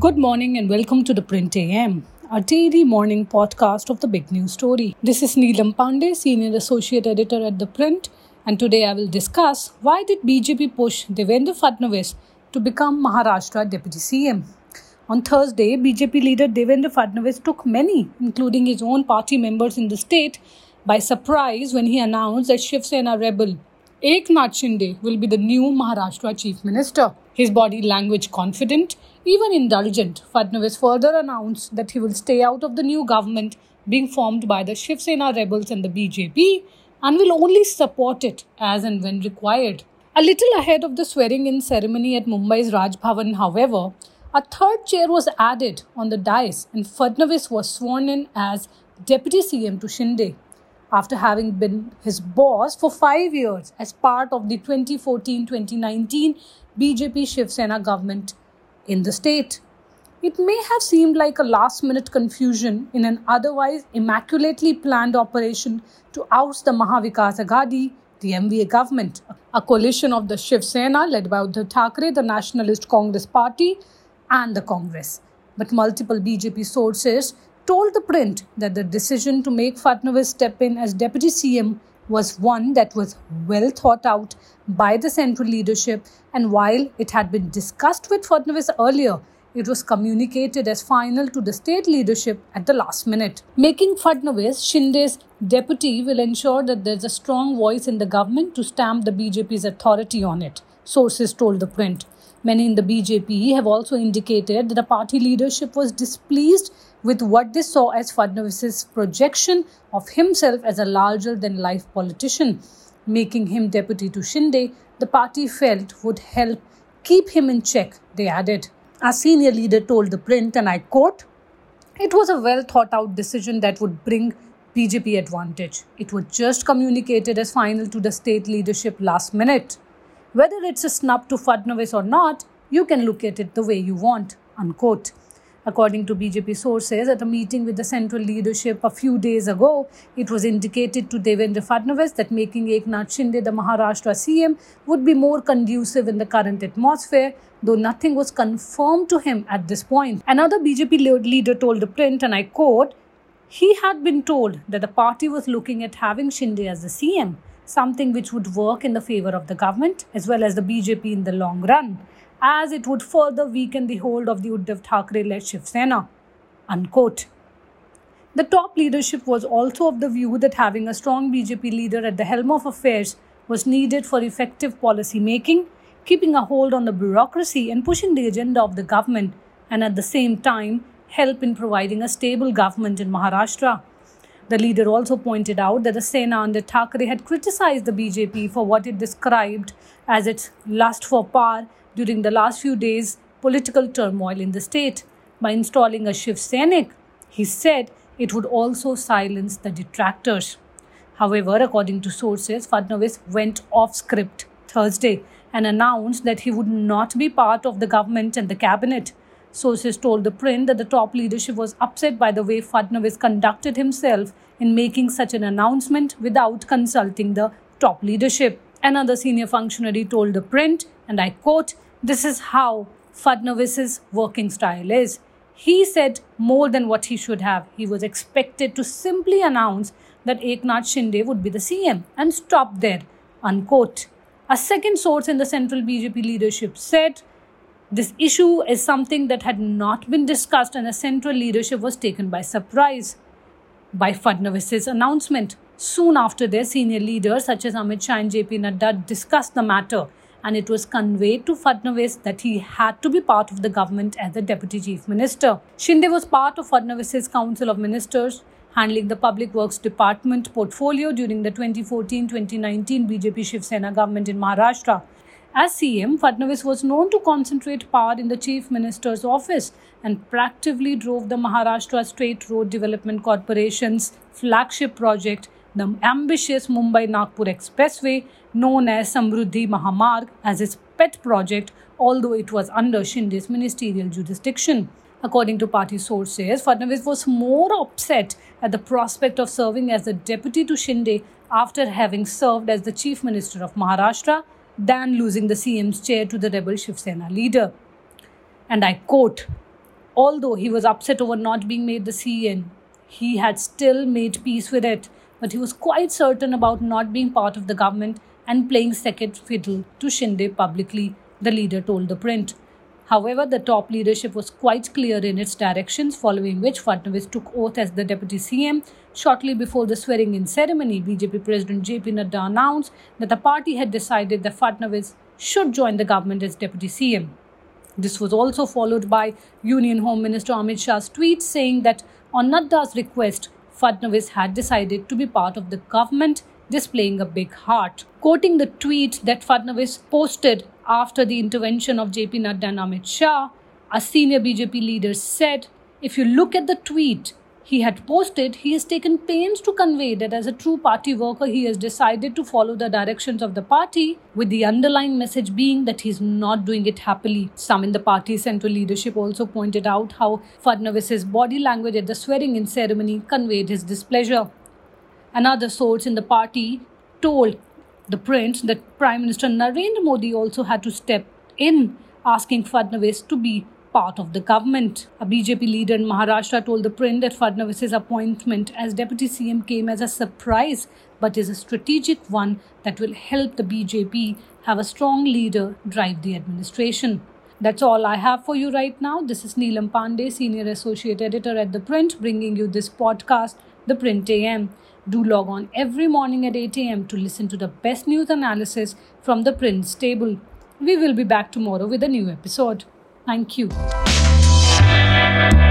Good morning and welcome to the Print AM, our daily morning podcast of the big news story. This is Neelam Pandey, Senior Associate Editor at The Print, and today I will discuss why did BJP push Devendra Fadnavis to become Maharashtra Deputy CM. On Thursday, BJP leader Devendra Fadnavis took many, including his own party members in the state, by surprise when he announced that Shiv Sena rebel Eknath Shinde will be the new Maharashtra Chief Minister. His body language confident, even indulgent, Fadnavis further announced that he will stay out of the new government being formed by the Shiv Sena rebels and the BJP and will only support it as and when required. A little ahead of the swearing-in ceremony at Mumbai's Raj Bhavan, however, a third chair was added on the dais and Fadnavis was sworn in as Deputy CM to Shinde, after having been his boss for 5 years as part of the 2014-2019 BJP Shiv Sena government in the state. It may have seemed like a last-minute confusion in an otherwise immaculately planned operation to oust the Mahavikas Aghadi, the MVA government, a coalition of the Shiv Sena led by Uddhav Thackeray, the Nationalist Congress Party, and the Congress. But multiple BJP sources told the Print that the decision to make Fadnavis step in as Deputy CM was one that was well thought out by the central leadership, and while it had been discussed with Fadnavis earlier, it was communicated as final to the state leadership at the last minute. Making Fadnavis Shinde's deputy will ensure that there is a strong voice in the government to stamp the BJP's authority on it, sources told the Print. Many in the BJP have also indicated that the party leadership was displeased with what they saw as Fadnavis's projection of himself as a larger-than-life politician. Making him deputy to Shinde, the party felt would help keep him in check, they added. A senior leader told the Print, and I quote, "It was a well-thought-out decision that would bring BJP advantage. It was just communicated as final to the state leadership last minute. Whether it's a snub to Fadnavis or not, you can look at it the way you want," unquote. According to BJP sources, at a meeting with the central leadership a few days ago, it was indicated to Devendra Fadnavis that making Eknath Shinde the Maharashtra CM would be more conducive in the current atmosphere, though nothing was confirmed to him at this point. Another BJP leader told the Print, and I quote, he had been told that the party was looking at having Shinde as the CM, something which would work in the favor of the government as well as the BJP in the long run, as it would further weaken the hold of the Uddhav Thackeray-led Shiv Sena, unquote. The top leadership was also of the view that having a strong BJP leader at the helm of affairs was needed for effective policy making, keeping a hold on the bureaucracy and pushing the agenda of the government, and at the same time help in providing a stable government in Maharashtra. The leader also pointed out that the Sena under Thackeray had criticized the BJP for what it described as its lust for power during the last few days' political turmoil in the state. By installing a Shiv Sainik, he said it would also silence the detractors. However, according to sources, Fadnavis went off script Thursday and announced that he would not be part of the government and the cabinet. Sources told the Print that the top leadership was upset by the way Fadnavis conducted himself in making such an announcement without consulting the top leadership. Another senior functionary told the Print, and I quote, "This is how Fadnavis's working style is. He said more than what he should have. He was expected to simply announce that Eknath Shinde would be the CM and stop there," unquote. A second source in the central BJP leadership said this issue is something that had not been discussed and the central leadership was taken by surprise by Fadnavis's announcement. Soon after, their senior leaders such as Amit Shah and JP Nadda discussed the matter, and it was conveyed to Fadnavis that he had to be part of the government as the Deputy Chief Minister. Shinde was part of Fadnavis's Council of Ministers, handling the Public Works Department portfolio during the 2014-2019 BJP Shiv Sena government in Maharashtra. As CM, Fadnavis was known to concentrate power in the Chief Minister's office and proactively drove the Maharashtra State Road Development Corporation's flagship project, the ambitious Mumbai-Nagpur Expressway, known as Samruddhi Mahamarg, as his pet project, although it was under Shinde's ministerial jurisdiction. According to party sources, Fadnavis was more upset at the prospect of serving as the deputy to Shinde after having served as the Chief Minister of Maharashtra than losing the CM's chair to the rebel Shiv Sena leader. And I quote, Although he was upset over not being made the CM, he had still made peace with it, but he was quite certain about not being part of the government and playing second fiddle to Shinde publicly, the leader told the Print. However, the top leadership was quite clear in its directions, following which Fadnavis took oath as the deputy CM. Shortly before the swearing-in ceremony, BJP President JP Nadda announced that the party had decided that Fadnavis should join the government as deputy CM. This was also followed by Union Home Minister Amit Shah's tweet saying that on Nadda's request, Fadnavis had decided to be part of the government, displaying a big heart. Quoting the tweet that Fadnavis posted after the intervention of JP Nadda and Amit Shah, a senior BJP leader said, "If you look at the tweet he had posted, he has taken pains to convey that as a true party worker, he has decided to follow the directions of the party, with the underlying message being that he is not doing it happily." Some in the party's central leadership also pointed out how Fadnavis's body language at the swearing-in ceremony conveyed his displeasure. Another source in the party told the Print that Prime Minister Narendra Modi also had to step in, asking Fadnavis to be part of the government. A BJP leader in Maharashtra told the Print that Fadnavis's appointment as deputy CM came as a surprise, but is a strategic one that will help the BJP have a strong leader drive the administration. That's all I have for you right now. This is Neelam Pandey, Senior Associate Editor at The Print, bringing you this podcast, The Print AM. Do log on every morning at 8 a.m. to listen to the best news analysis from The Print's table. We will be back tomorrow with a new episode. Thank you.